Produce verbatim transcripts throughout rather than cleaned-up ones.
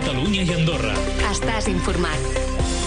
Catalunya i Andorra. Estàs informat.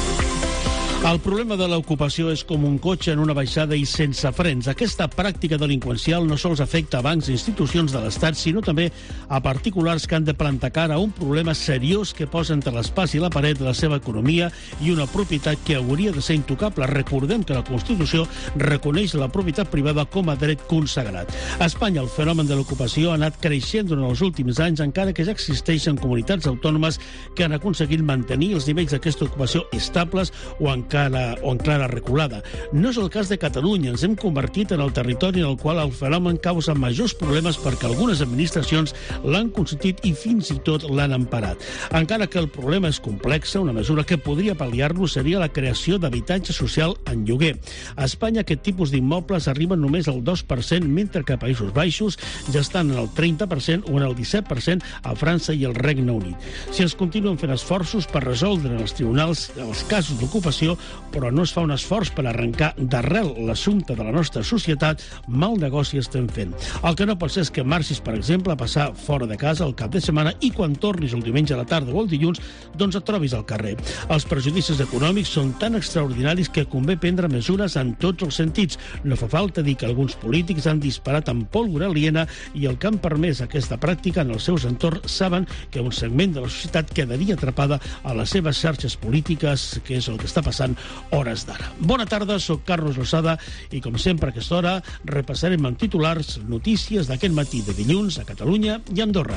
El problema de l'ocupació és com un cotxe en una baixada i sense frens. Aquesta pràctica delinqüencial no sols afecta a bancs i institucions de l'Estat, sinó també a particulars que han de plantar cara a un problema seriós que posa entre l'espàs i la paret la seva economia i una propietat que hauria de ser intocable. Recordem que la Constitució reconeix la propietat privada com a dret consagrat. A Espanya el fenomen de l'ocupació ha anat creixent durant els últims anys, encara que ja existeixen comunitats autònomes que han aconseguit mantenir els nivells d'aquesta ocupació estables o en Cara, o en clara reculada. No és el cas de Catalunya. Ens hem convertit en el territori en el qual el fenomen causa majors problemes perquè algunes administracions l'han consentit i fins i tot l'han emparat. Encara que el problema és complex, una mesura que podria pal·liar-lo seria la creació d'habitatge social en lloguer. A Espanya aquest tipus d'immobles arriben només al dos per cent, mentre que a Països Baixos ja estan en el trenta per cent o en el disset per cent a França i el Regne Unit. Si es continuen fent esforços per resoldre en els tribunals els casos d'ocupació, però no es fa un esforç per arrencar d'arrel l'assumpte de la nostra societat, mal negoci estem fent. El que no pot ser és que marxis, per exemple, a passar fora de casa el cap de setmana i quan tornis el diumenge a la tarda o el dilluns, doncs et trobis al carrer. Els perjudicis econòmics són tan extraordinaris que convé prendre mesures en tots els sentits. No fa falta dir que alguns polítics han disparat amb pólvora aliena i el que han permès aquesta pràctica en els seus entorns saben que un segment de la societat quedaria atrapada a les seves xarxes polítiques, que és el que està passant hores d'ara. Bona tarda, soc Carlos Losada i com sempre a aquesta hora repassarem en titulars notícies d'aquest matí de dilluns a Catalunya i Andorra.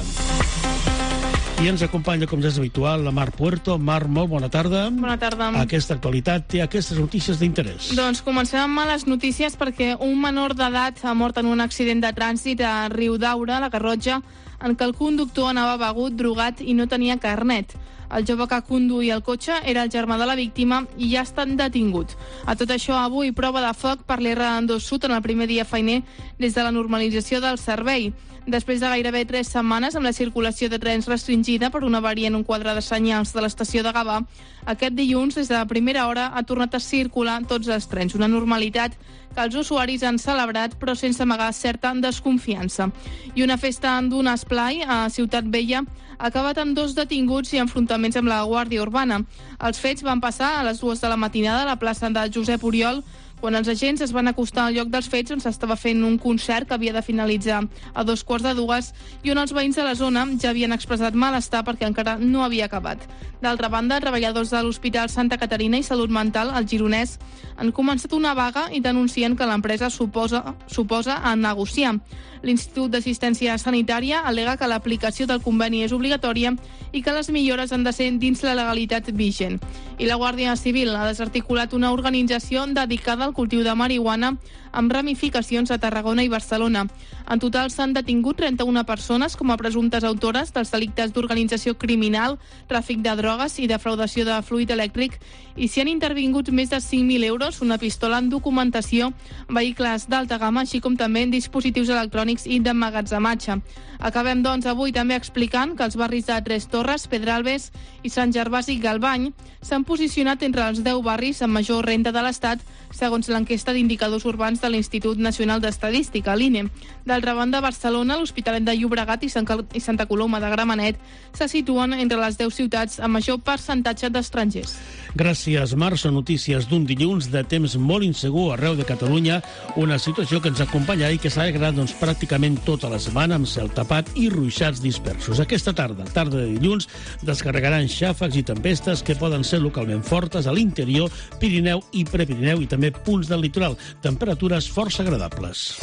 I ens acompanya, com ja és habitual, la Mar Puerto. Mar, molt bona tarda. Bona tarda. Aquesta actualitat té aquestes notícies d'interès. Doncs comencem amb males notícies perquè un menor d'edat ha mort en un accident de trànsit a Riudaura, a la Garrotxa, en què el conductor anava begut, drogat i no tenia carnet. El jove que conduïa el cotxe era el germà de la víctima i ja ha estat detingut. A tot això, avui, prova de foc per l'R dos Sud en el primer dia feiner des de la normalització del servei. Després de gairebé tres setmanes amb la circulació de trens restringida per una avaria en un quadre de senyals de l'estació de Gavà, aquest dilluns, des de la primera hora, ha tornat a circular tots els trens. Una normalitat que els usuaris han celebrat, però sense amagar certa desconfiança. I una festa d'un esplai a Ciutat Vella ha acabat amb dos detinguts i enfrontaments amb la Guàrdia Urbana. Els fets van passar a les dues de la matinada a la plaça de Josep Oriol, quan els agents es van acostar al lloc dels fets on s'estava fent un concert que havia de finalitzar a dos quarts de dues i on els veïns de la zona ja havien expressat malestar perquè encara no havia acabat. D'altra banda, treballadors de l'Hospital Santa Caterina i Salut Mental, al Gironès, han començat una vaga i denuncien que l'empresa suposa, suposa a negociar. L'Institut d'Assistència Sanitària al·lega que l'aplicació del conveni és obligatòria i que les millores han de ser dins la legalitat vigent. I la Guàrdia Civil ha desarticulat una organització dedicada al cultiu de marihuana amb ramificacions a Tarragona i Barcelona. En total s'han detingut trenta-una persones com a presumptes autores dels delictes d'organització criminal, tràfic de drogues i defraudació de fluid elèctric i s'hi han intervingut més de cinc mil euros, una pistola en documentació, vehicles d'alta gamma, així com també dispositius electrònics i d'emmagatzematge. Acabem, doncs, avui també explicant que els barris de Tres Torres, Pedralbes i Sant Gervasi Galbany s'han posicionat entre els deu barris amb major renda de l'Estat, segons l'enquesta d'indicadors urbans de l'Institut Nacional d'Estadística, l'I N E. D'altra banda, Barcelona, l'Hospitalet de Llobregat i Santa Coloma de Gramenet se situen entre les deu ciutats amb major percentatge d'estrangers. Gràcies, Mar. Són notícies d'un dilluns de temps molt insegur arreu de Catalunya, una situació que ens acompanya i que s'ha agradat doncs, pràcticament tota la setmana amb cel tapat i ruixats dispersos. Aquesta tarda, tarda de dilluns, descarregaran xàfecs i tempestes que poden ser localment fortes a l'interior, Pirineu i Prepirineu i també punts del litoral. Temperatures força agradables.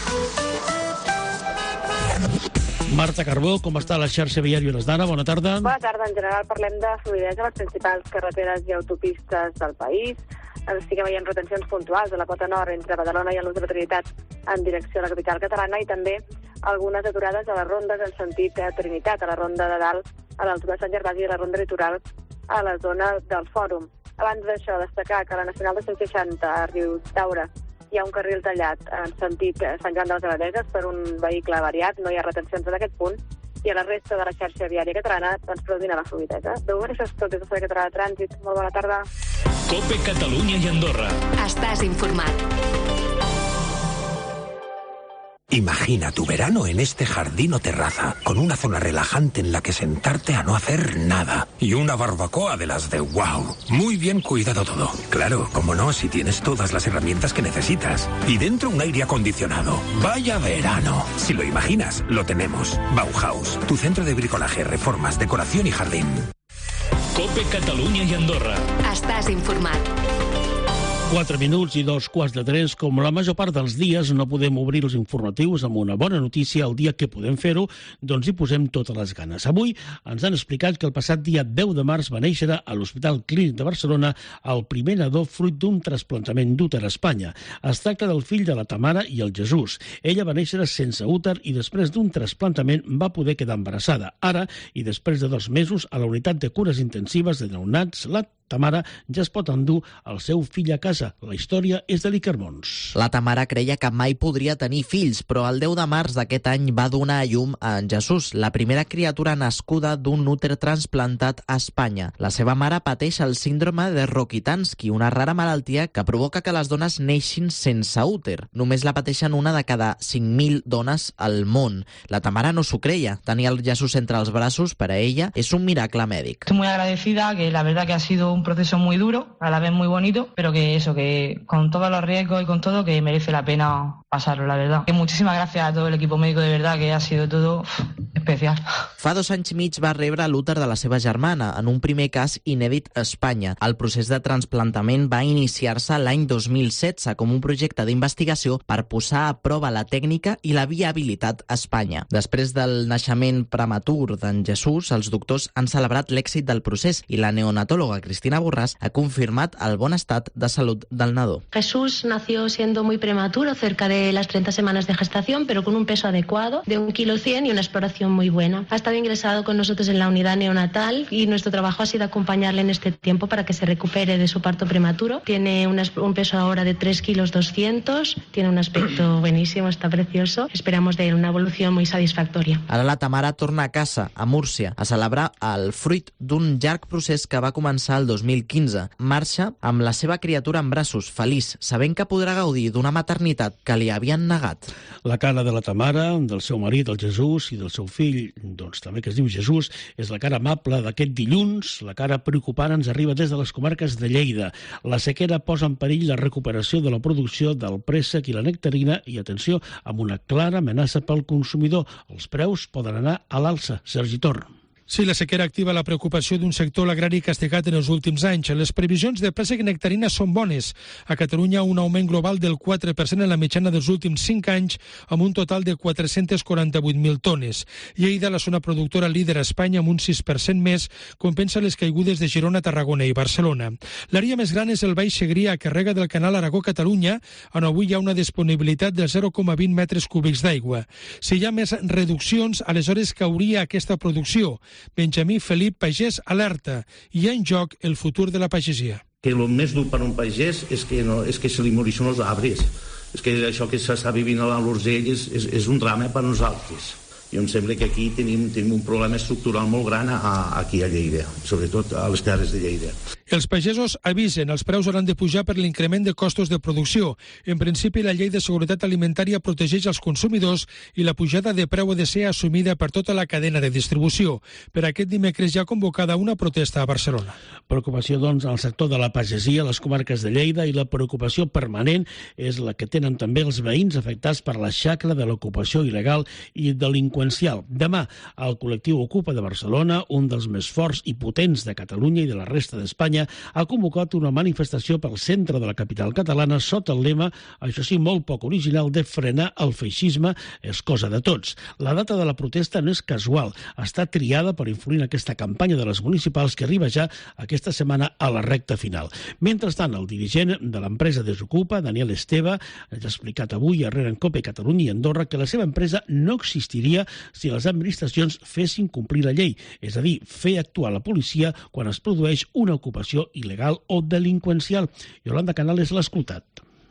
Marta Carbó, com està la xarxa viària a d'ara? Bona tarda. Bona tarda. En general parlem de fluïdesa a les principals carreteres i autopistes del país. Sí que veiem retencions puntuals a la pota nord entre Badalona i el Nus de la Trinitat en direcció a la capital catalana i també algunes aturades a les rondes en sentit Trinitat, a la ronda de dalt a l'altura de Sant Gervasi i a la ronda litoral a la zona del Fòrum. Abans d'això, destacar que a la Nacional de cent seixanta a Riudaura hi ha un carril tallat en sentit Sant Joan de les Abadeses per un vehicle variat, no hi ha retencions en aquest punt, i a la resta de la xarxa viària catalana doncs predomina la fluïdesa. De moment això és tot des del Servei Català de Trànsit. Molt bona tarda. COPE Catalunya i Andorra. Estàs informat. Imagina tu verano en este jardín o terraza, con una zona relajante en la que sentarte a no hacer nada. Y una barbacoa de las de wow. Muy bien cuidado todo. Claro, como no, si tienes todas las herramientas que necesitas. Y dentro un aire acondicionado. ¡Vaya verano! Si lo imaginas, lo tenemos. Bauhaus, tu centro de bricolaje, reformas, decoración i jardín. COPE Catalunya i Andorra. Estàs informat. Quatre minuts i dos quarts de tres. Com la major part dels dies no podem obrir els informatius amb una bona notícia, el dia que podem fer-ho, doncs hi posem totes les ganes. Avui ens han explicat que el passat dia deu de març va néixer a l'Hospital Clínic de Barcelona el primer nadó fruit d'un trasplantament d'úter a Espanya. Es tracta del fill de la Tamara i el Jesús. Ella va néixer sense úter i després d'un trasplantament va poder quedar embarassada. Ara, i després de dos mesos, a la unitat de cures intensives de neonats, la Tamara ja es pot endur el seu fill a casa. La història és de l'Iker Mons. La Tamara creia que mai podria tenir fills, però el deu de març d'aquest any va donar a llum a en Jesús, la primera criatura nascuda d'un úter transplantat a Espanya. La seva mare pateix el síndrome de Rokitansky, una rara malaltia que provoca que les dones neixin sense úter. Només la pateixen una de cada cinc mil dones al món. La Tamara no s'ho creia. Tenir el Jesús entre els braços, per a ella, és un miracle mèdic. Estoy muy agradecida, que la verdad que ha sido un proceso muy duro, a la vez muy bonito, pero que eso, que con todos los riesgos y con todo, que merece la pena pasarlo, la verdad. Que muchísimas gracias a todo el equipo médico, de verdad, que ha sido todo uf, especial. Fa dos anys i mig va rebre l'úter de la seva germana, en un primer cas inèdit a Espanya. El procés de trasplantament va iniciar-se l'any dos mil setze com un projecte d'investigació per posar a prova la tècnica i la viabilitat a Espanya. Després del naixement prematur d'en Jesús, els doctors han celebrat l'èxit del procés i la neonatòloga Cristina Borràs ha confirmat el bon estat de salut del nadó. Jesús nació siendo muy prematuro, cerca de las treinta semanas de gestación, pero con un peso adecuado, de un kilo cien y una exploración muy buena. Ha estado ingresado con nosotros en la unidad neonatal y nuestro trabajo ha sido acompañarle en este tiempo para que se recupere de su parto prematuro. Tiene una, un peso ahora de tres kilos doscientos, tiene un aspecto buenísimo, está precioso. Esperamos de él una evolución muy satisfactoria. Ara la Tamara torna a casa, a Múrcia, a celebrar el fruit d'un llarg procés que va començar el dos mil quinze. Marxa amb la seva criatura en braços, feliç, sabent que podrà gaudir d'una maternitat que li havien negat. La cara de la Tamara, del seu marit, el Jesús, i del seu fill, doncs també que es diu Jesús, és la cara amable d'aquest dilluns. La cara preocupant ens arriba des de les comarques de Lleida. La sequera posa en perill la recuperació de la producció del préssec i la nectarina i, atenció, amb una clara amenaça pel consumidor. Els preus poden anar a l'alça. Sergi Tor. Sí, la sequera activa la preocupació d'un sector l'agrari castigat en els últims anys. Les previsions de préssec i nectarina són bones. A Catalunya, un augment global del quatre per cent en la mitjana dels últims cinc anys, amb un total de quatre-cents quaranta-vuit mil tones. Lleida, la zona productora líder a Espanya, amb un sis per cent més, compensa les caigudes de Girona, Tarragona i Barcelona. L'àrea més gran és el Baix Segrià, que rega del canal Aragó-Catalunya, on avui hi ha una disponibilitat de zero coma vint metres cúbics d'aigua. Si hi ha més reduccions, aleshores cauria aquesta producció. Benjamí Felip, pagès, alerta. Hi ha en joc el futur de la pagesia. Que el més dur per un pagès és que, no, és que se li moreixen els arbres. És que això que s'està vivint a l'Urgell és, és, és un drama per nosaltres. I em sembla que aquí tenim, tenim un problema estructural molt gran a, a, aquí a Lleida, sobretot a les terres de Lleida. Els pagesos avisen, els preus hauran de pujar per l'increment de costos de producció. En principi, la llei de seguretat alimentària protegeix els consumidors i la pujada de preu ha de ser assumida per tota la cadena de distribució. Per aquest dimecres ja ha convocada una protesta a Barcelona. Preocupació, doncs, al sector de la pagesia, les comarques de Lleida, i la preocupació permanent és la que tenen també els veïns afectats per la xacra de l'ocupació il·legal i delinqüencial. Demà, el col·lectiu Ocupa de Barcelona, un dels més forts i potents de Catalunya i de la resta d'Espanya, ha convocat una manifestació pel centre de la capital catalana sota el lema, això sí, molt poc original, de frenar el feixisme és cosa de tots. La data de la protesta no és casual, està triada per influir en aquesta campanya de les municipals que arriba ja aquesta setmana a la recta final. Mentrestant, el dirigent de l'empresa Desocupa, Daniel Esteve, ha explicat avui a Rere en Cope Catalunya i Andorra que la seva empresa no existiria si les administracions fessin complir la llei, és a dir, fer actuar la policia quan es produeix una ocupació il·legal o delinqüencial. Yolanda Canales l'ha escoltat.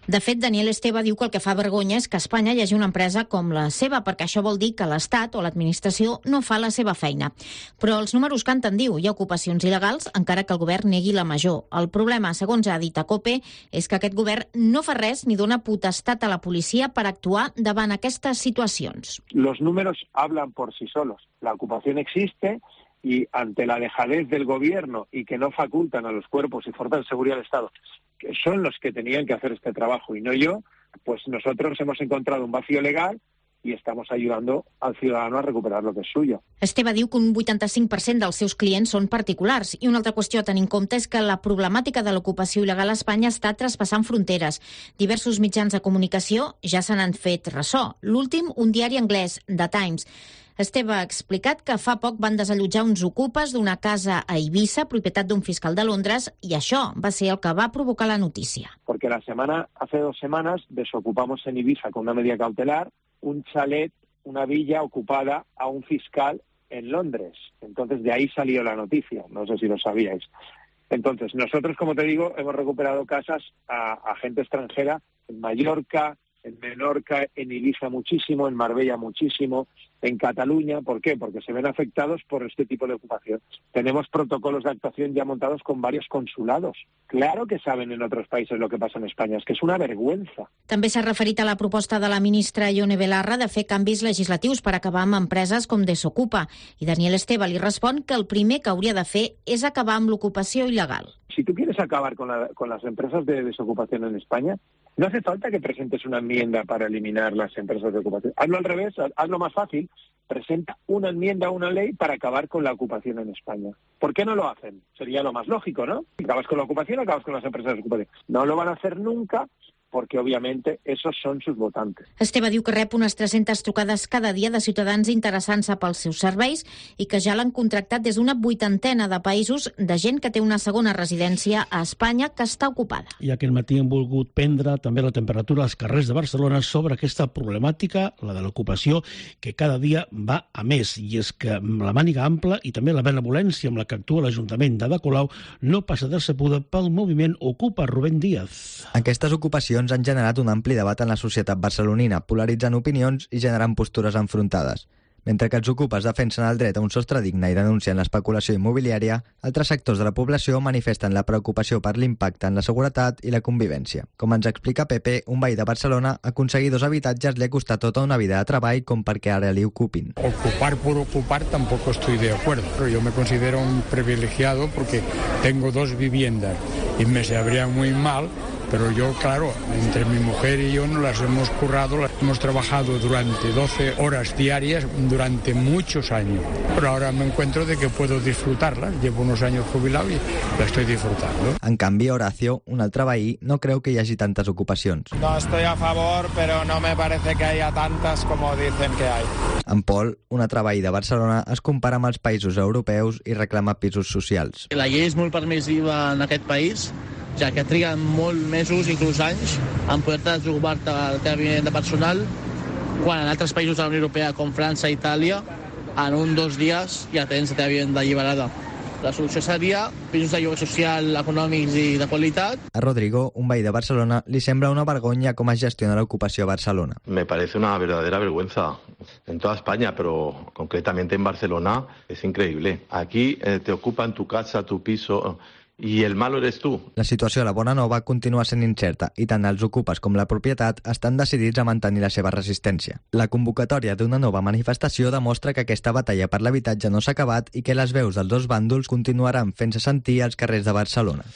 De fet, Daniel Esteve diu que el que fa vergonya és que a Espanya hi hagi una empresa com la seva, perquè això vol dir que l'Estat o l'administració no fa la seva feina. Però els números canten, diu, hi ha ocupacions il·legals, encara que el govern negui la major. El problema, segons ha dit a COPE, és que aquest govern no fa res ni dona potestat a la policia per actuar davant aquestes situacions. Los números hablan por sí solos. La ocupación existe y ante la dejadez del gobierno y que no facultan a los cuerpos y fuerzas de seguridad del Estado, que son los que tenían que hacer este trabajo y no yo, pues nosotros hemos encontrado un vacío legal i estamos ayudando al ciudadano a recuperar lo que es suyo. Esteve diu que un vuitanta-cinc per cent dels seus clients són particulars i una altra qüestió a tenir en compte és que la problemàtica de l'ocupació il·legal a Espanya està traspassant fronteres. Diversos mitjans de comunicació ja se n'han fet ressò. L'últim, un diari anglès, The Times. Esteve ha explicat que fa poc van desallotjar uns ocupes d'una casa a Eivissa, propietat d'un fiscal de Londres, i això va ser el que va provocar la notícia. Porque la semana, hace dos semanas, desocupamos en Ibiza con una medida cautelar un chalet, una villa ocupada a un fiscal en Londres. Entonces, de ahí salió la noticia. No sé si lo sabíais. Entonces, nosotros, como te digo, hemos recuperado casas a, a gente extranjera en Mallorca, en Menorca, en Ibiza muchísimo, en Marbella muchísimo, en Cataluña. ¿Por qué? Porque se ven afectados por este tipo de ocupación. Tenemos protocolos de actuación ya montados con varios consulados. Claro que saben en otros países lo que pasa en España, es que es una vergüenza. També s'ha referit a la proposta de la ministra Ione Belarra de fer canvis legislatius per acabar amb empreses com Desocupa. I Daniel Esteve li respon que el primer que hauria de fer és acabar amb l'ocupació il·legal. Si tú quieres acabar con, la, con las empresas de desocupación en España, no hace falta que presentes una enmienda para eliminar las empresas de ocupación. Hazlo al revés, hazlo más fácil. Presenta una enmienda a una ley para acabar con la ocupación en España. ¿Por qué no lo hacen? Sería lo más lógico, ¿no? Acabas con la ocupación, acabas con las empresas de ocupación. No lo van a hacer nunca, porque obviamente esos son sus votantes. Esteve diu que rep unes tres-centes trucades cada dia de ciutadans interessant-se pels seus serveis i que ja l'han contractat des d'una vuitantena de països de gent que té una segona residència a Espanya que està ocupada. I aquest matí hem volgut prendre també la temperatura als carrers de Barcelona sobre aquesta problemàtica, la de l'ocupació, que cada dia va a més. I és que la màniga ampla i també la benevolència amb la que actua l'Ajuntament d'Ada Colau no passa decebuda pel moviment Ocupa Rubén Díaz. Aquestes ocupacions han generat un ampli debat en la societat barcelonina, polaritzant opinions i generant postures enfrontades. Mentre que els ocupes defensen el dret a un sostre digne i denuncien l'especulació immobiliària, altres sectors de la població manifesten la preocupació per l'impacte en la seguretat i la convivència. Com ens explica Pepe, un veí de Barcelona, aconseguir dos habitatges li ha costat tota una vida de treball com perquè ara li ocupin. Ocupar por ocupar tampoco estoy de acuerdo, pero yo me considero un privilegiado porque tengo dos viviendas y me sabría muy mal. Pero yo, claro, entre mi mujer y yo nos las hemos currado, las hemos trabajado durante doce horas diarias durante muchos años. Pero ahora me encuentro de que puedo disfrutarlas. Llevo unos años jubilado y la estoy disfrutando. En canvi, Horacio, un altre veí, no creu que hi hagi tantes ocupacions. No estoy a favor, pero no me parece que haya tantas como dicen que hay. En Pol, un altre veí de Barcelona, es compara amb els països europeus i reclama pisos socials. La llei és molt permissiva en aquest país, ja que triguen molt mesos, inclús anys, en poder-te desocupar-te el teu de personal, quan en altres països de la Unió Europea, com França i Itàlia, en un o dos dies ja tens la teva vivenda alliberada. La solució seria pisos de lloguer social, econòmics i de qualitat. A Rodrigo, un veí de Barcelona, li sembla una vergonya com es gestiona l'ocupació a Barcelona. Me parece una verdadera vergüenza en toda España, pero concretamente en Barcelona es increíble. Aquí eh, te ocupan tu casa, tu piso, i el malo eres tu. La situació a la Bona Nova continua sent incerta i tant els ocupes com la propietat estan decidits a mantenir la seva resistència. La convocatòria d'una nova manifestació demostra que aquesta batalla per l'habitatge no s'ha acabat i que les veus dels dos bàndols continuaran fent-se sentir als carrers de Barcelona.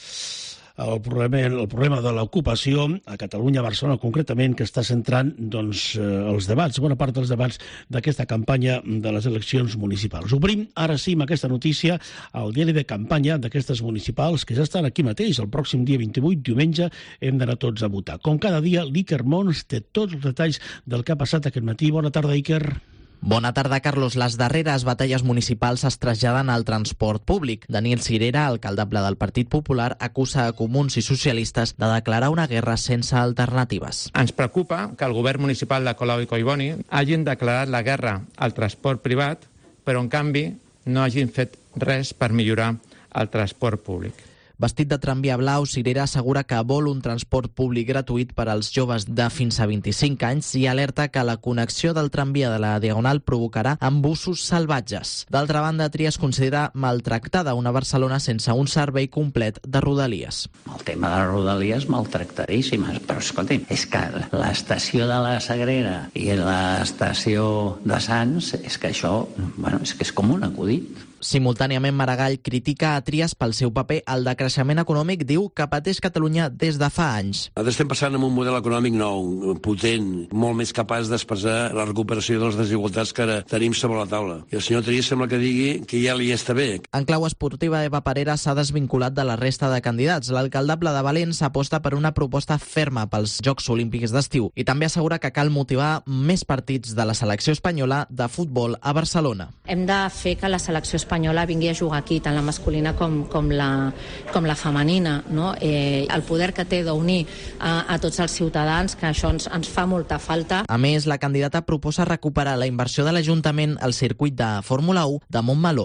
El problema, el problema de l'ocupació a Catalunya, a Barcelona concretament, que està centrant doncs, els debats, bona part dels debats d'aquesta campanya de les eleccions municipals. Obrim ara sí amb aquesta notícia al diari de campanya d'aquestes municipals que ja estan aquí mateix, el pròxim dia vint-i-vuit, diumenge, hem d'anar tots a votar. Com cada dia, l'Iker Mons té tots els detalls del que ha passat aquest matí. Bona tarda, Iker. Bona tarda, Carlos. Les darreres batalles municipals es traslladen al transport públic. Daniel Cirera, alcaldable del Partit Popular, acusa a comuns i socialistes de declarar una guerra sense alternatives. Ens preocupa que el govern municipal de Colau i Collboni hagin declarat la guerra al transport privat, però en canvi no hagin fet res per millorar el transport públic. Vestit de tramvia blau, Cirera assegura que vol un transport públic gratuït per als joves de fins a vint-i-cinc anys i alerta que la connexió del tramvia de la Diagonal provocarà embussos salvatges. D'altra banda, Trias considera maltractada una Barcelona sense un servei complet de Rodalies. El tema de les Rodalies maltractadíssim, però escolti'm, és que l'estació de la Sagrera i l'estació de Sants, és que això, bueno, és que és com un acudit. Simultàniament, Maragall critica a Trias pel seu paper al decreixement econòmic, diu que pateix Catalunya des de fa anys. Ara estem passant amb un model econòmic nou, potent, molt més capaç d'expressar la recuperació de les desigualtats que ara tenim sobre la taula. I el senyor Trias sembla que digui que ja li està bé. En clau esportiva, Eva Parera s'ha desvinculat de la resta de candidats. L'alcaldable de Valens aposta per una proposta ferma pels Jocs Olímpics d'estiu i també assegura que cal motivar més partits de la selecció espanyola de futbol a Barcelona. Hem de fer que la selecció espanyola espanyola vingui a jugar aquí, tant la masculina com, com, la, com la femenina, no? Eh, el poder que té d'unir a, a tots els ciutadans, que això ens, ens fa molta falta. A més, la candidata proposa recuperar la inversió de l'Ajuntament al circuit de Fórmula u de Montmeló.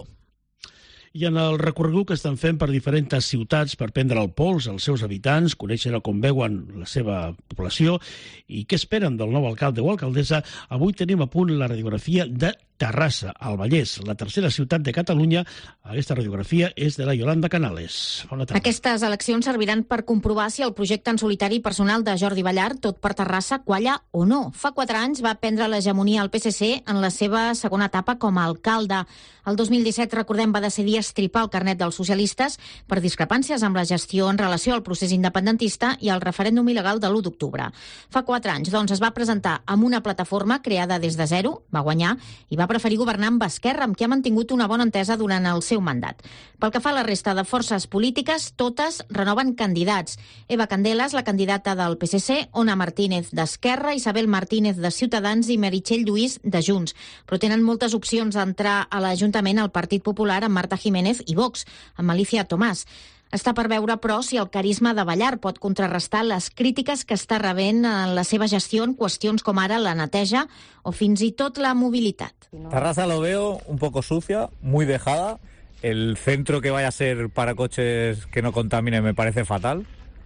I en el recorregut que estan fent per diferents ciutats per prendre el pols als seus habitants, conèixer com veuen la seva població i què esperen del nou alcalde o alcaldessa, avui tenim a punt la radiografia de Terrassa, al Vallès, la tercera ciutat de Catalunya. Aquesta radiografia és de la Yolanda Canales. Bona tarda. Aquestes eleccions serviran per comprovar si el projecte en solitari personal de Jordi Ballart, tot per Terrassa, qualla o no. Fa quatre anys va prendre l'hegemonia al P S C en la seva segona etapa com a alcalde. El dos mil disset, recordem, va decidir estripar el carnet dels socialistes per discrepàncies amb la gestió en relació al procés independentista i al referèndum il·legal de l'u d'octubre. Fa quatre anys, doncs, es va presentar amb una plataforma creada des de zero, va guanyar i va preferir governar amb Esquerra, amb qui ha mantingut una bona entesa durant el seu mandat. Pel que fa a la resta de forces polítiques, totes renoven candidats. Eva Candelas, la candidata del P S C, Ona Martínez d'Esquerra, Isabel Martínez de Ciutadans i Meritxell Lluís de Junts. Però tenen moltes opcions d'entrar a l'Ajuntament al Partit Popular amb Marta Jiménez i Vox, amb Alicia Tomàs. Està per veure, però, si el carisma de Ballart pot contrarrestar les crítiques que està rebent en la seva gestió en qüestions com ara la neteja o fins i tot la mobilitat. Terrassa lo veo un poco sucia, muy dejada. El centro que vaya a ser para coches que no contamine me parece fatal.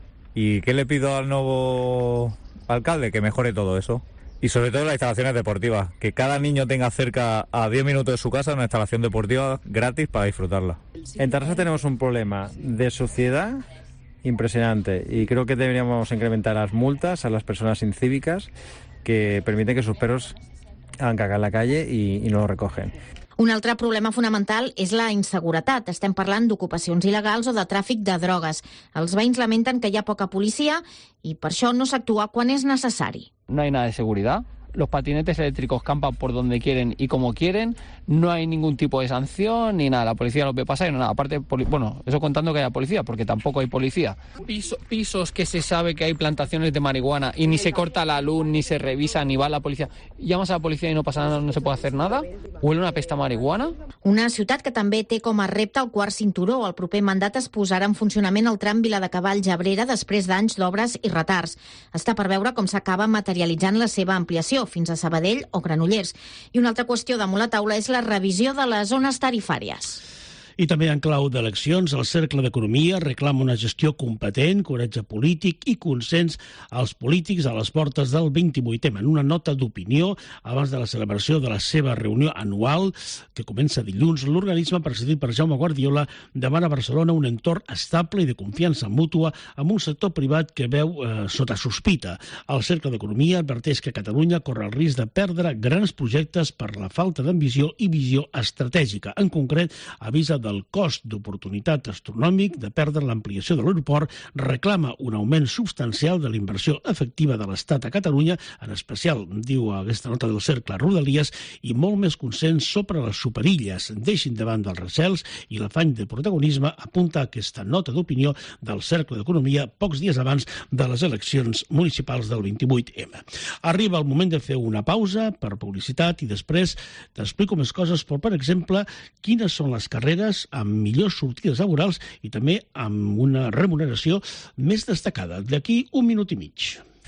¿Y qué le pido al nuevo alcalde? Que mejore todo eso. Y sobre todo las instalaciones deportivas, que cada niño tenga cerca a diez minutos de su casa una instalación deportiva gratis para disfrutarla. En Terrassa tenemos un problema de suciedad impresionante y creo que deberíamos incrementar las multas a las personas incívicas que permiten que sus perros hagan caca en la calle y, y no lo recogen. Un altre problema fonamental és la inseguretat. Estem parlant d'ocupacions il·legals o de tràfic de drogues. Els veïns lamenten que hi ha poca policia i per això no s'actua quan és necessari. No hay nada de seguridad. Los patinetes eléctricos campan por donde quieren y como quieren. No hay ningún tipo de sanción ni nada. La policía los ve pasar y no nada. Aparte, bueno, eso contando que haya policía, porque tampoco hay policía. Piso, pisos que se sabe que hay plantaciones de marihuana y ni se corta la luz, ni se revisa, ni va la policía. Llamas a la policía i no passa nada, no se puede hacer nada. Huele una pesta marihuana. Una ciutat que també té com a repte el quart cinturó. El proper mandat es posarà en funcionament el tram Viladecavalls-Abrera després d'anys d'obres i retards. Està per veure com s'acaba materialitzant la seva ampliació fins a Sabadell o Granollers. I una altra qüestió damunt la taula és la revisió de les zones tarifàries. I també en clau d'eleccions, el Cercle d'Economia reclama una gestió competent, coratge polític i consens als polítics a les portes del vint-i-vuitè. En una nota d'opinió, abans de la celebració de la seva reunió anual, que comença dilluns, l'organisme presidit per Jaume Guardiola demana a Barcelona un entorn estable i de confiança mútua amb un sector privat que veu eh, sota sospita. El Cercle d'Economia adverteix que Catalunya corre el risc de perdre grans projectes per la falta d'ambició i visió estratègica. En concret, avisa del cost d'oportunitat astronòmic de perdre l'ampliació de l'aeroport, reclama un augment substancial de la inversió efectiva de l'Estat a Catalunya, en especial, diu aquesta nota del Cercle, Rodalies, i molt més consens sobre les superilles. Deixin davant dels recels i l'afany de protagonisme, apunta aquesta nota d'opinió del Cercle d'Economia pocs dies abans de les eleccions municipals del vint-i-vuit ema. Arriba el moment de fer una pausa per publicitat i després t'explico més coses, però, per exemple, quines són les carreres amb millors sortides laborals i també amb una remuneració més destacada. D'aquí un minut i mig.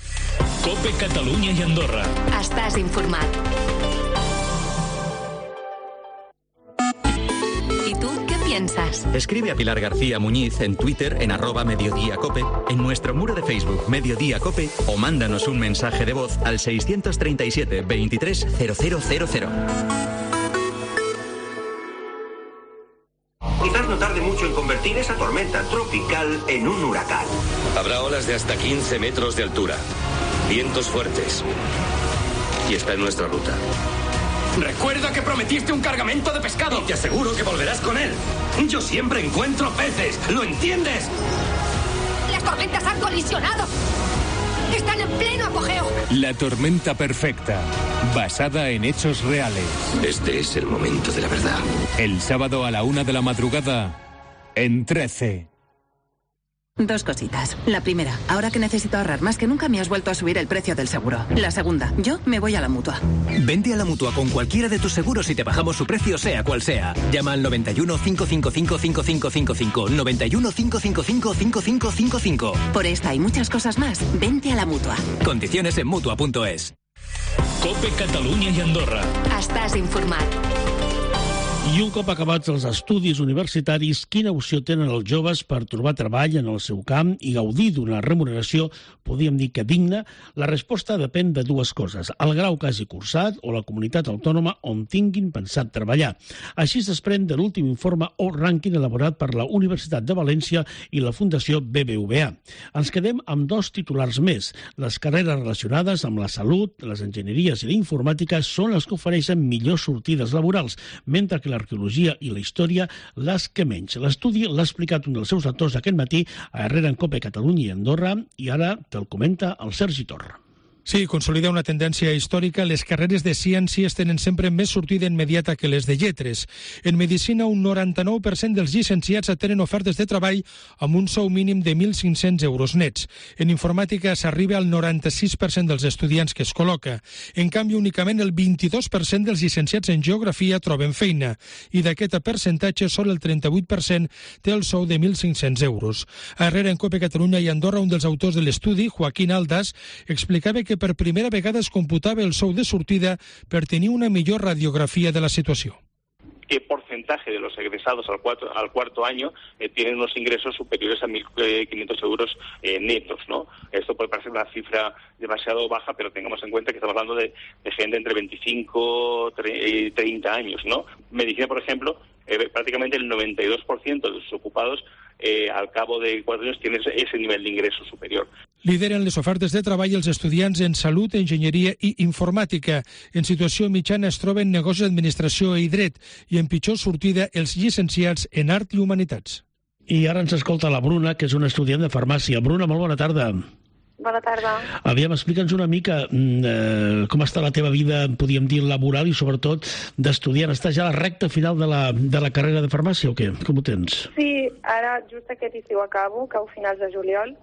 COPE Catalunya i Andorra. Estàs informat. I tu què pienses? piensas. Escribe a Pilar García Muñiz en Twitter en arroba Mediodía Cope, en nuestro muro de Facebook Mediodía Cope o mándanos un mensaje de voz al seiscientos treinta y siete veintitrés cero cero cero cero. Quizás no tarde mucho en convertir esa tormenta tropical en un huracán. Habrá olas de hasta quince metros de altura, vientos fuertes, y está en nuestra ruta. Recuerda que prometiste un cargamento de pescado. Y te aseguro que volverás con él. Yo siempre encuentro peces, ¿lo entiendes? Las tormentas han colisionado. Están en pleno apogeo. La tormenta perfecta, basada en hechos reales. Este es el momento de la verdad. El sábado a la una de la madrugada, en trece. Dos cositas. La primera, ahora que necesito ahorrar más que nunca me has vuelto a subir el precio del seguro. La segunda, yo me voy a la Mutua. Vente a la Mutua con cualquiera de tus seguros y te bajamos su precio sea cual sea. Llama al noventa y uno, cinco cinco cinco, cinco cinco cinco cinco, noventa y uno, cinco cinco cinco, cinco cinco cinco cinco. Por esta y muchas cosas más, vente a la Mutua. Condiciones en Mutua punto es. Cope Catalunya i Andorra. Estàs informat. I un cop acabats els estudis universitaris, quina opció tenen els joves per trobar treball en el seu camp i gaudir d'una remuneració, podríem dir que digna? La resposta depèn de dues coses: el grau que hagi cursat o la comunitat autònoma on tinguin pensat treballar. Així es desprèn de l'últim informe o rànquing elaborat per la Universitat de València i la Fundació B B V A. Ens quedem amb dos titulars més. Les carreres relacionades amb la salut, les enginyeries i la informàtica són les que ofereixen millors sortides laborals, mentre que l'arqueologia i la història les que menys. L'estudi l'ha explicat un dels seus autors aquest matí a Herrera en Cope Catalunya i Andorra i ara te'l comenta el Sergi Torra. Sí, consolida una tendència històrica. Les carreres de ciències tenen sempre més sortida immediata que les de lletres. En medicina, un noranta-nou per cent dels llicenciats tenen ofertes de treball amb un sou mínim de mil cinc-cents euros nets. En informàtica s'arriba al noranta-sis per cent dels estudiants que es col·loca. En canvi, únicament el vint-i-dos per cent dels llicenciats en geografia troben feina. I d'aquest percentatge, sol el trenta-vuit per cent té el sou de mil cinc-cents euros. A Herrera en Cope Catalunya i Andorra, un dels autors de l'estudi, Joaquín Aldas, explicava que per primera vegada es computava el sou de sortida per tenir una millor radiografía de la situació. ¿Qué porcentaje de los egresados al cuarto, al cuarto año eh, tienen unos ingresos superiores a mil quinientos euros eh, netos, ¿no? Esto puede parecer una cifra demasiado baja, pero tengamos en cuenta que estamos hablando de, de gente entre veinticinco y treinta años, ¿no? Medicina, por ejemplo, eh, prácticamente el noventa y dos por ciento de los ocupados eh, al cabo de cuatro años tienen ese nivel de ingreso superior. Lideren les ofertes de treball els estudiants en salut, enginyeria i informàtica. En situació mitjana es troben negocis d'administració i dret i en pitjor sortida els llicenciats en art i humanitats. I ara ens escolta la Bruna, que és una estudiant de farmàcia. Bruna, molt bona tarda. Bona tarda. Aviam, explica'ns una mica eh, com està la teva vida, podríem dir, laboral i sobretot d'estudiant. Estàs ja a la recta final de la, de la carrera de farmàcia o què? Com ho tens? Sí, ara just aquest estiu acabo, acabo finals de juliol,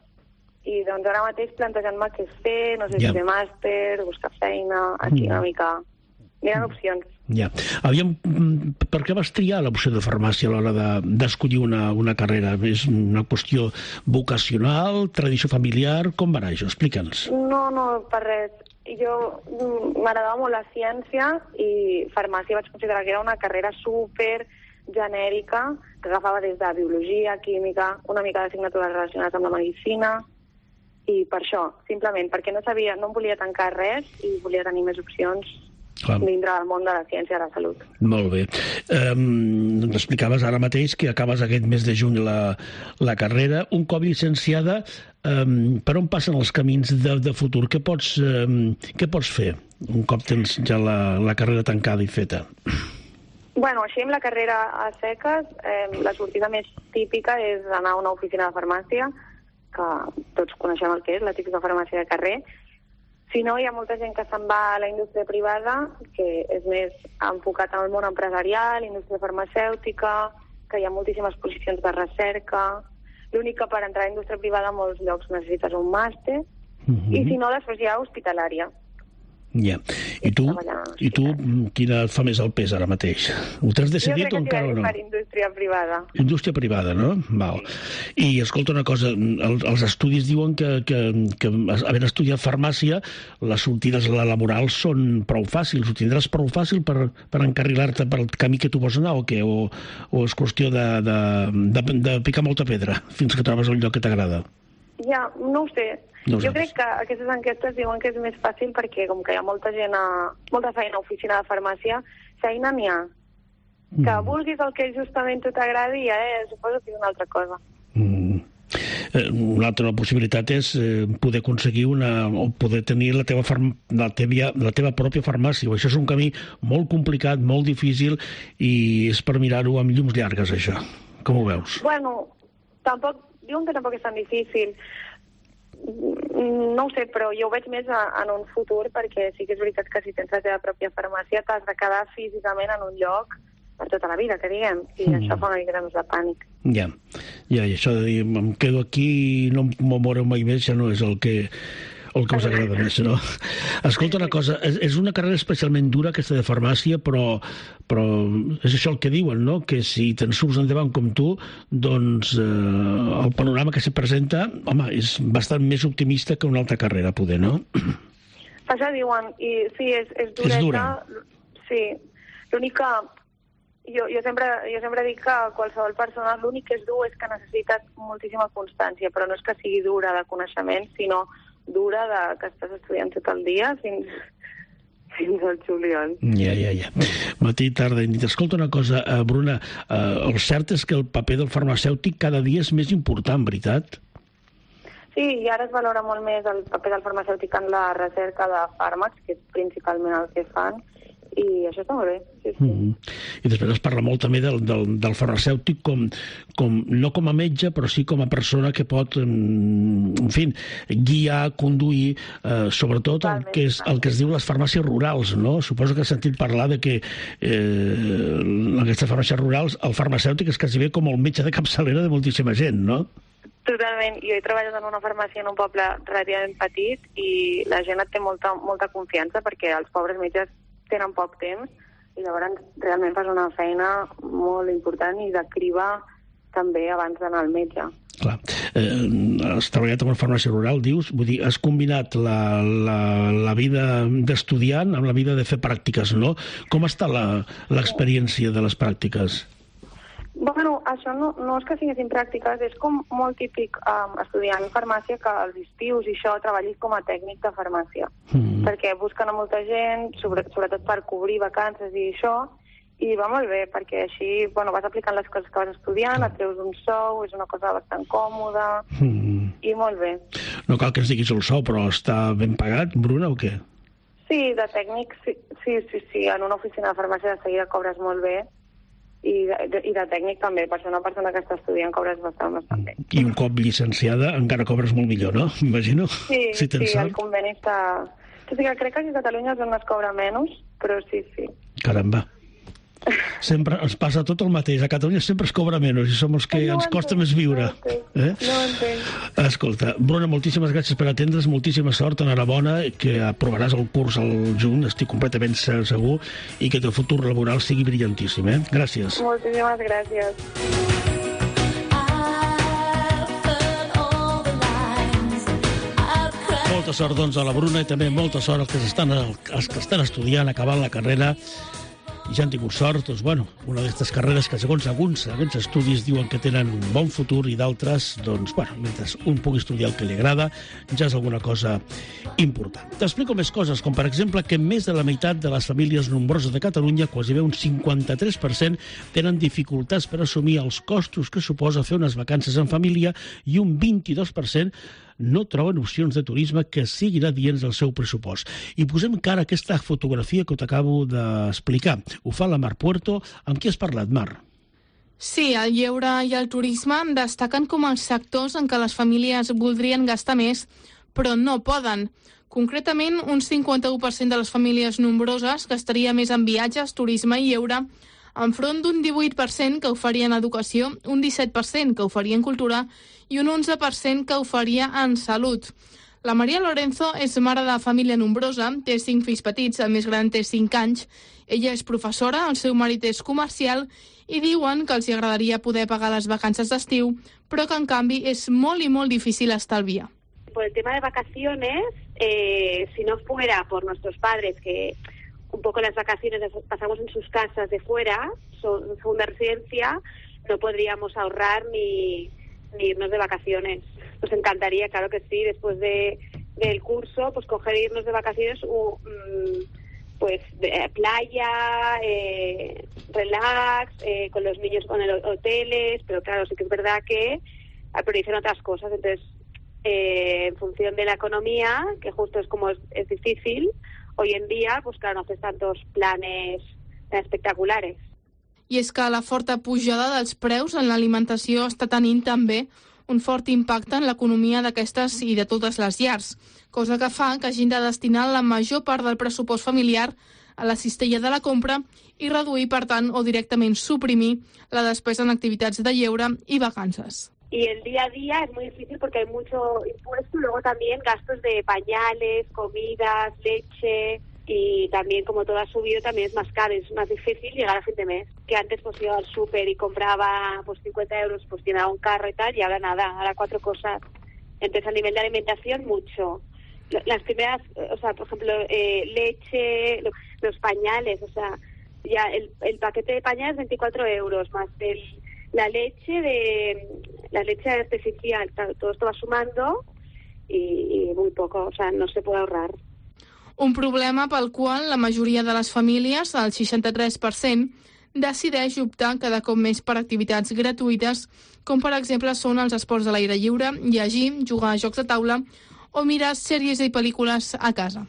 i doncs ara mateix plantejant-me què fer, no sé ja. si fer màster, buscar feina, aquí una mica mirant opcions. Ja. Aviam, per què vas triar l'opció de farmàcia a l'hora de, d'escollir una, una carrera? És una qüestió vocacional, tradició familiar? Com va anar això? Explica'ns. No, no, per res. Jo m'agradava molt la ciència i farmàcia vaig considerar que era una carrera super genèrica que agafava des de biologia, química, una mica d'assignatures relacionades amb la medicina, i per això, simplement, perquè no sabia, no em volia tancar res i volia tenir més opcions Clar. dintre del món de la ciència i de la salut. Molt bé. Um, explicaves ara mateix que acabes aquest mes de juny la, la carrera. Un cop llicenciada, um, per on passen els camins de, de futur? Què pots, um, què pots fer un cop tens ja la, la carrera tancada i feta? Bueno, així amb la carrera a seques, eh, la sortida més típica és anar a una oficina de farmàcia, que tots coneixem el que és, la típica farmàcia de carrer. Si no, hi ha molta gent que se'n va a la indústria privada, que és més enfocat en el món empresarial, indústria farmacèutica, que hi ha moltíssimes posicions de recerca. L'únic que per entrar a la indústria privada a molts llocs necessites un màster, mm-hmm. i si no, després hi ha hospitalària, Ja. I tu, i tu quina et fa més el pes ara mateix? Ho tens decidit o encara no? Jo crec que per indústria privada. Indústria privada, no? Val. I escolta una cosa, el, els estudis diuen que, que, que havent estudiat farmàcia, les sortides laborals són prou fàcils. Ho tindràs prou fàcil per, per encarrilar-te pel camí que tu vols anar o què? O, o és qüestió de, de, de, de picar molta pedra fins que trobes el lloc que t'agrada? Ja, no ho sé. No jo crec que aquestes enquestes diuen que és més fàcil perquè com que hi ha molta gent, a, molta feina a oficina de farmàcia, feina n'hi ha. Que mm. vulguis el que justament tu t'agradi, eh, suposo que és una altra cosa. Mm. Eh, una altra possibilitat és eh, poder aconseguir una, o poder tenir la teva, farm, la, teva, la teva pròpia farmàcia. Això és un camí molt complicat, molt difícil, i és per mirar-ho amb llums llargues, això. Com ho veus? Bueno, tampoc, diuen que tampoc és tan difícil. No ho sé, però jo ho veig més a, en un futur, perquè sí que és veritat que si tens la teva pròpia farmàcia t'has de quedar físicament en un lloc per tota la vida, que diguem, i mm. això fa una mica més de pànic. Ja, ja, i això de dir, em quedo aquí i no m'ho moureu mai més, ja no és el que... el que us agrada més, no? Escolta una cosa, és, és una carrera especialment dura, aquesta de farmàcia, però, però és això el que diuen, no? Que si te'n surts endavant com tu, doncs eh, el panorama que se presenta, home, és bastant més optimista que una altra carrera, poder, no? Això diuen, i sí, és, és dureta. És dura. Sí, l'únic que... Jo, jo, sempre, jo sempre dic que qualsevol persona l'únic que és dur és que necessites moltíssima constància, però no és que sigui dura de coneixement, sinó dura de que estàs estudiant tot el dia fins, fins al juliol. Ja, ja, ja. Matí, tarda i nit. Escolta una cosa, uh, Bruna, uh, el cert és que el paper del farmacèutic cada dia és més important, veritat? Sí, i ara es valora molt més el paper del farmacèutic en la recerca de fàrmacs, que és principalment el que fan, i això està molt bé, sí, sí. Mm-hmm. I després es parla molt també del, del, del farmacèutic com, com, no com a metge, però sí com a persona que pot, en fi, guiar, conduir, eh, sobretot el que, és, el que es diu les farmàcies rurals, no? Suposo que has sentit parlar de que eh, en aquestes farmàcies rurals el farmacèutic és quasi bé com el metge de capçalera de moltíssima gent, no? Totalment. Jo he treballat en una farmàcia en un poble relativament petit i la gent et té molta, molta confiança perquè els pobres metges tenen poc temps i llavors realment fas una feina molt important i de cribar també abans d'anar al metge. Clar. Eh, has treballat en una farmàcia rural, dius? Vull dir, has combinat la, la, la vida d'estudiant amb la vida de fer pràctiques, no? Com està l'experiència de les pràctiques? Bueno, això no, no és que siguessin pràctiques, és com molt típic um, estudiant farmàcia que als estius i això treballis com a tècnic de farmàcia, mm. perquè busquen a molta gent, sobre, sobretot per cobrir vacances i això, i va molt bé, perquè així bueno, vas aplicant les coses que vas estudiant, et treus un sou, és una cosa bastant còmoda, mm. i molt bé. No cal que ens diguis el sou, però està ben pagat, Bruna, o què? Sí, de tècnic, sí, sí, sí, sí. En una oficina de farmàcia de seguida cobres molt bé, i de, i de tècnic també, per ser una persona que està estudiant cobres bastant, bastant bé. I un cop llicenciada encara cobres molt millor, no? M'imagino. Sí, si sí, el conveni està... O sigui, crec que aquí a Catalunya és on es cobra menys, però sí, sí. Caramba. Sempre ens passa tot el mateix. A Catalunya sempre es cobra menys i som els que no ens costa entenc, més viure. No entenc, eh? no entenc. Escolta, Bruna, moltíssimes gràcies per atendre's, moltíssima sort, enhorabona, que aprovaràs el curs al juny, estic completament segur, i que el futur laboral sigui brillantíssim, eh? Gràcies. Moltíssimes gràcies. Molta sort, doncs, a la Bruna i també molta sort als que estan, als que estan estudiant, acabant la carrera i ja han tingut sort, doncs, bueno, una d'aquestes carreres que segons alguns, aquests estudis diuen que tenen un bon futur i d'altres, doncs, bueno, mentre un pugui estudiar el que li agrada, ja és alguna cosa important. T'explico més coses, com per exemple que més de la meitat de les famílies nombroses de Catalunya, quasi bé un cinquanta-tres per cent, tenen dificultats per assumir els costos que suposa fer unes vacances en família i un vint-i-dos per cent no troben opcions de turisme que siguin adients al seu pressupost. I posem cara a aquesta fotografia que t'acabo d'explicar. Ho fa la Mar Puerto. Amb qui has parlat, Mar? Sí, el lleure i el turisme destaquen com els sectors en què les famílies voldrien gastar més, però no poden. Concretament, un cinquanta-u per cent de les famílies nombroses gastaria més en viatges, turisme i lleure, enfront d'un divuit per cent que ho faria en educació, un disset per cent que ho faria en cultura i un onze per cent que ho faria en salut. La Maria Lorenzo és mare de família nombrosa, té cinc fills petits, el més gran té cinc anys. Ella és professora, el seu marit és comercial i diuen que els agradaria poder pagar les vacances d'estiu, però que en canvi és molt i molt difícil estalviar. Por el tema de vacaciones, eh, si no fuera por nuestros padres, que un poco las vacaciones las pasamos en sus casas de fuera, son segunda residencia, no podríamos ahorrar ni, ni irnos de vacaciones. Nos encantaría, claro que sí, después de del curso, pues coger e irnos de vacaciones, uh, pues de playa, eh, relax, eh, con los niños con el hoteles, pero claro, sí que es verdad que priorizan otras cosas, entonces eh, en función de la economía, que justo es como es, es difícil, hoy en día, pues claro, no haces tantos planes tan espectaculares. I és que la forta pujada dels preus en l'alimentació està tenint també un fort impacte en l'economia d'aquestes i de totes les llars, cosa que fa que hagin de destinar la major part del pressupost familiar a la cistella de la compra i reduir, per tant, o directament suprimir la despesa en activitats de lleure i vacances. Y el día a día es muy difícil porque hay mucho impuesto, luego también gastos de pañales, comidas, leche, y también como todo ha subido también es más caro, es más difícil llegar a fin de mes. Que antes pues iba al súper y compraba pues cincuenta euros, pues llenaba un carro y tal, y ahora nada, ahora cuatro cosas. Entonces a nivel de alimentación mucho. Las primeras, o sea, por ejemplo, eh, leche, los pañales, o sea, ya el, el paquete de pañales veinticuatro euros, más el, la leche de la leche artificial, todo esto va sumando y, y muy poco, o sea, no se puede ahorrar. Un problema pel qual la majoria de les famílies, el seixanta-tres per cent, decideix optar cada cop més per activitats gratuïtes, com per exemple són els esports de l'aire lliure, llegir, jugar a jocs de taula o mirar sèries i pel·lícules a casa.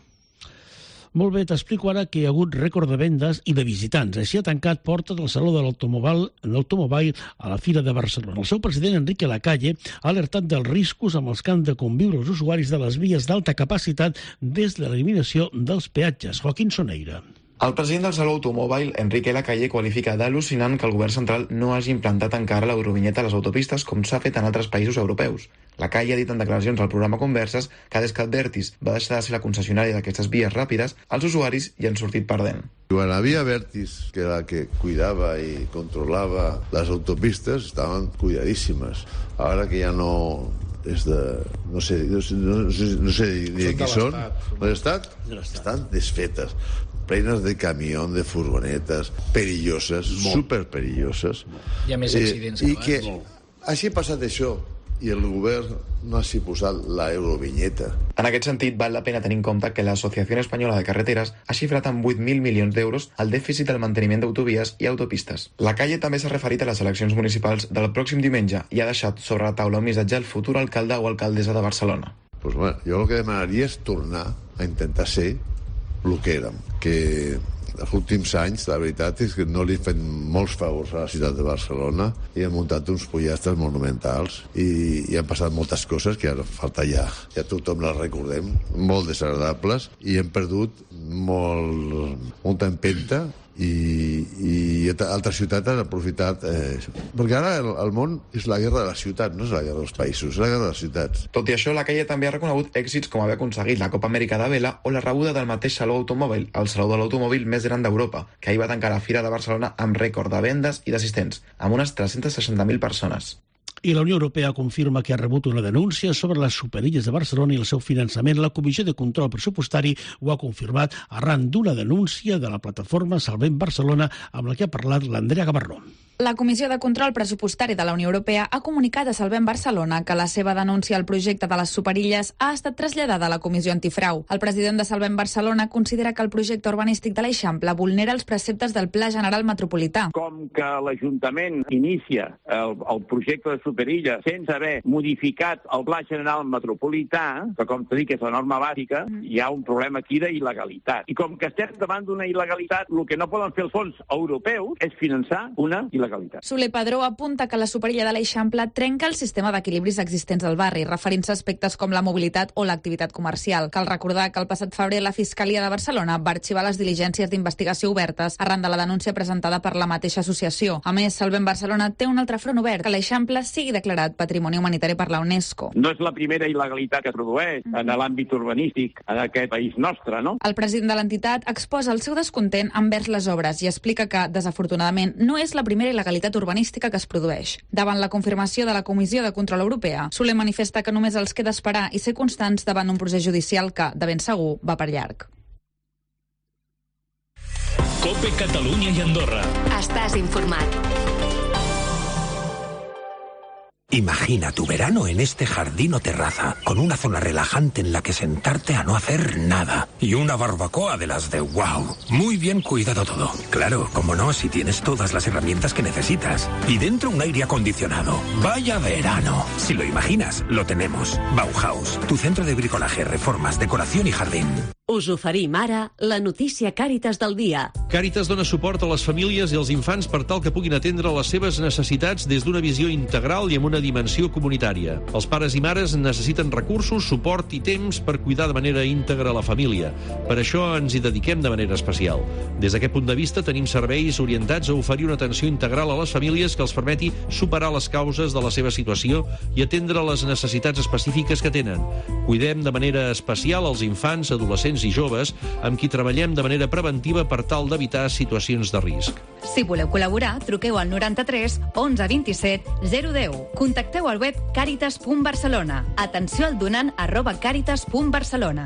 Molt bé, t'explico ara que hi ha hagut rècord de vendes i de visitants. Així ha tancat porta del Saló de l'Automòbil l'Automòbil a la Fira de Barcelona. El seu president, Enrique Lacalle, ha alertat dels riscos amb els que han de conviure els usuaris de les vies d'alta capacitat des de l'eliminació dels peatges. Joaquín Soneira. El president del Saló Automòbil, Enrique Lacalle, qualifica d'al·lucinant que el govern central no hagi implantat encara l'eurovinyeta a les autopistes com s'ha fet en altres països europeus. Lacalle ha dit en declaracions al programa Converses que des que Advertis va deixar de ser la concessionària d'aquestes vies ràpides, els usuaris hi han sortit perdent. Quan havia Vertis, que era la que cuidava i controlava les autopistes, estaven cuidadíssimes. Ara que ja no és de... no sé, no sé, no sé, no sé ni de qui són. L'Estat? Estan desfetes, plenes de camió, de furgonetes, perilloses, superperilloses. Hi ha més accidents eh, que I que abans. Així ha passat això, i el govern no hagi posat la eurovinyeta. En aquest sentit, val la pena tenir en compte que l'Associació Espanyola de Carreteres ha xifrat en vuit mil milions d'euros el dèficit del manteniment d'autovies i autopistes. Lacalle també s'ha referit a les eleccions municipals del pròxim diumenge i ha deixat sobre la taula un missatge al futur alcalde o alcaldessa de Barcelona. Pues bueno, jo el que demanaria és tornar a intentar ser el que érem, que els últims anys la veritat és que no li hem fet molts favors a la ciutat de Barcelona i hem muntat uns pollastres monumentals i, i han passat moltes coses que ara falta ja, ja tothom les recordem, molt desagradables, i hem perdut molt, molta empenta i, i altres ciutats han aprofitat eh, perquè ara el, el món és la guerra de la ciutat, no és la guerra dels països, és la guerra de les ciutats. Tot i això, Lacalle també ha reconegut èxits com haver aconseguit la Copa Amèrica de Vela o la rebuda del mateix Saló Automòbil, el Saló de l'Automòbil més gran d'Europa, que ahir va tancar la Fira de Barcelona amb rècord de vendes i d'assistents, amb unes tres-cents seixanta mil persones. I la Unió Europea confirma que ha rebut una denúncia sobre les superilles de Barcelona i el seu finançament. La Comissió de Control Pressupostari ho ha confirmat arran d'una denúncia de la plataforma Salvem Barcelona, amb la que ha parlat l'Andrea Gavarró. La Comissió de Control Pressupostari de la Unió Europea ha comunicat a Salvem Barcelona que la seva denúncia al projecte de les superilles ha estat traslladada a la Comissió Antifrau. El president de Salvem Barcelona considera que el projecte urbanístic de l'Eixample vulnera els preceptes del Pla General Metropolità. Com que l'Ajuntament inicia el, el projecte de superilla sense haver modificat el Pla General Metropolità, que com t'he dit que és la norma bàsica, hi ha un problema aquí d'il·legalitat. I com que estem davant d'una il·legalitat, el que no poden fer els fons europeus és finançar una il·legalitat. il·legalitat. Soler Padró apunta que la superilla de l'Eixample trenca el sistema d'equilibris existents al barri, referint-se a aspectes com la mobilitat o l'activitat comercial. Cal recordar que el passat febrer la Fiscalia de Barcelona va arxivar les diligències d'investigació obertes arran de la denúncia presentada per la mateixa associació. A més, Salvem Barcelona té un altre front obert, que l'Eixample sigui declarat Patrimoni Humanitari per la UNESCO. No és la primera il·legalitat que es produeix en l'àmbit urbanístic en aquest país nostre, no? El president de l'entitat exposa el seu descontent envers les obres i explica que, desafortunadament, no és la primera il·legalitat urbanística que es produeix. Davant la confirmació de la Comissió de Control Europea, Soler manifesta que només els queda esperar i ser constants davant un procés judicial que, de ben segur, va per llarg. COPE Catalunya i Andorra. Estàs informat. Imagina tu verano en este jardín o terraza, con una zona relajante en la que sentarte a no hacer nada. Y una barbacoa de las de wow. Muy bien cuidado todo. Claro, como no, si tienes todas las herramientas que necesitas. Y dentro un aire acondicionado. ¡Vaya verano! Si lo imaginas, lo tenemos. Bauhaus, tu centro de bricolaje, reformas, decoración y jardín. Us oferim ara la notícia Càritas del dia. Càritas dona suport a les famílies i als infants per tal que puguin atendre les seves necessitats des d'una visió integral i amb una dimensió comunitària. Els pares i mares necessiten recursos, suport i temps per cuidar de manera íntegra la família. Per això ens hi dediquem de manera especial. Des d'aquest punt de vista tenim serveis orientats a oferir una atenció integral a les famílies que els permeti superar les causes de la seva situació i atendre les necessitats específiques que tenen. Cuidem de manera especial als infants, adolescents i joves amb qui treballem de manera preventiva per tal d'evitar situacions de risc. Si voleu col·laborar, truqueu al noranta-tres onze vint-i-set zero deu. Contacteu al web càritas punt barcelona. Atenció al donant arroba càritas punt barcelona.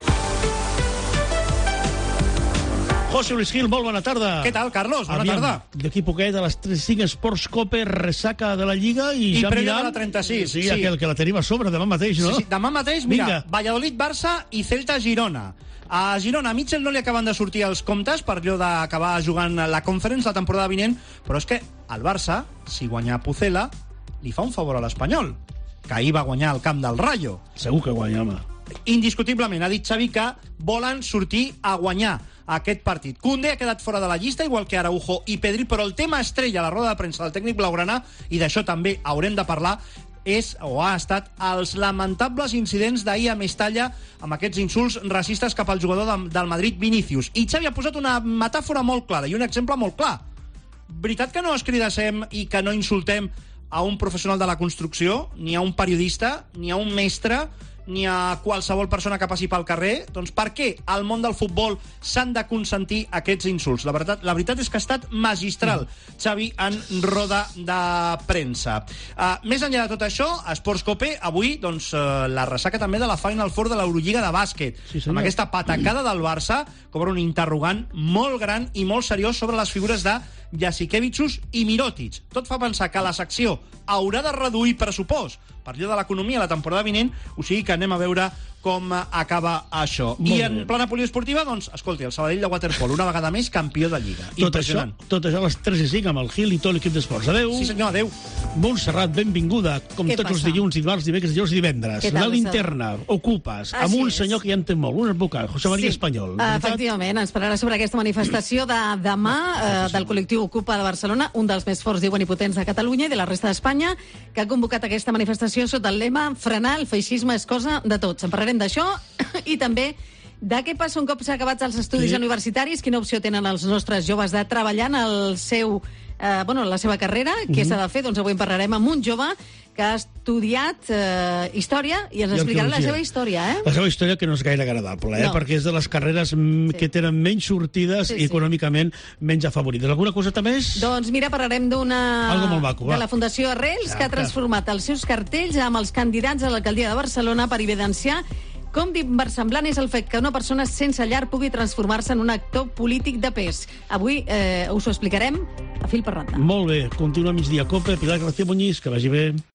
José Luis Gil, molt bona tarda. Què tal, Carlos? Bona Aviam, tarda. D'aquí poquet a les trenta i cinc Sports Cope, ressaca de la Lliga i, I ja prèvia mirant... de la trenta-sis. Sí, Sí. aquel que la tenim a sobre demà mateix, no? Sí, sí, demà mateix, mira, Vinga. Valladolid-Barça i Celta-Girona. A Girona, a Mitchell no li acaben de sortir els comptes per allò d'acabar jugant la Conference la temporada vinent, però és que el Barça, si guanya Pucela, li fa un favor a l'Espanyol, que ahir va guanyar al camp del Rayo. Segur que guanya, home. Indiscutiblement, ha dit Xavi que volen sortir a guanyar aquest partit. Koundé ha quedat fora de la llista, igual que Araujo i Pedri, però el tema estrella a la roda de premsa del tècnic blaugrana, i d'això també haurem de parlar, és o ha estat els lamentables incidents d'ahir a Mestalla amb aquests insults racistes cap al jugador de, del Madrid, Vinícius. I Xavi ha posat una metàfora molt clara i un exemple molt clar. Veritat que no escridassem i que no insultem a un professional de la construcció, ni a un periodista, ni a un mestre, ni a qualsevol persona que passi pel carrer? Doncs per què al món del futbol s'han de consentir aquests insults? La veritat, la veritat és que ha estat magistral, Xavi, en roda de premsa. Uh, més enllà de tot això, a Sports Cope, avui, doncs, uh, la ressaca també de la Final Four de l'Eurolliga de bàsquet. Sí, amb aquesta patacada del Barça, cobra un interrogant molt gran i molt seriós sobre les figures de Jasikevičius i Mirotic. Tot fa pensar que la secció haurà de reduir pressupost per allò de l'economia la temporada vinent, o sigui que anem a veure com acaba això. Molt I bé. en plana poliesportiva, doncs, escolti, el Sabadell de waterpolo, una vegada més campió de Lliga. Tot això, Impressionant. tot això a les tres i cinc amb el Gil i tot l'equip d'esports. Adéu. Sí, senyor, adéu. Montserrat, benvinguda, com Què tots els passa? dilluns, dimarts, dimecres, dijous i divendres. Què tal, La Montserrat? linterna, ocupes, Així amb un és. senyor que ja en té molt, un advocat, José María Sí. Espanyol. Uh, veritat? efectivament, ens parlarà sobre aquesta manifestació de demà uh, del col·lectiu Ocupa de Barcelona, un dels més forts, diuen, i potents de Catalunya i de la resta d'Espanya, que ha convocat aquesta manifestació sota el lema frenar el feixisme és cosa de tots. En parlarem d'això i també de què passa un cop s'ha acabat els estudis Sí. universitaris, quina opció tenen els nostres joves de treballar en el seu, eh, bueno, en la seva carrera, què Mhm. s'ha de fer? Doncs avui en parlarem amb un jove que ha estudiat eh, història i ens I explicarà la arqueologia. seva història, eh? La seva història que no és gaire agradable, eh? No. perquè és de les carreres mm, que tenen menys sortides Sí, i sí. econòmicament menys afavorides. Alguna coseta més? Doncs mira, parlarem d'una... Algo molt maco, va. de la Fundació Arrels, Ja, que ha transformat els seus cartells amb els candidats a l'alcaldia de Barcelona per evidenciar com d'inversemblant és el fet que una persona sense llar pugui transformar-se en un actor polític de pes. Avui eh, us ho explicarem a fil per randa. Molt bé, continua migdia Cope, Pilar García Muñiz, que vagi bé.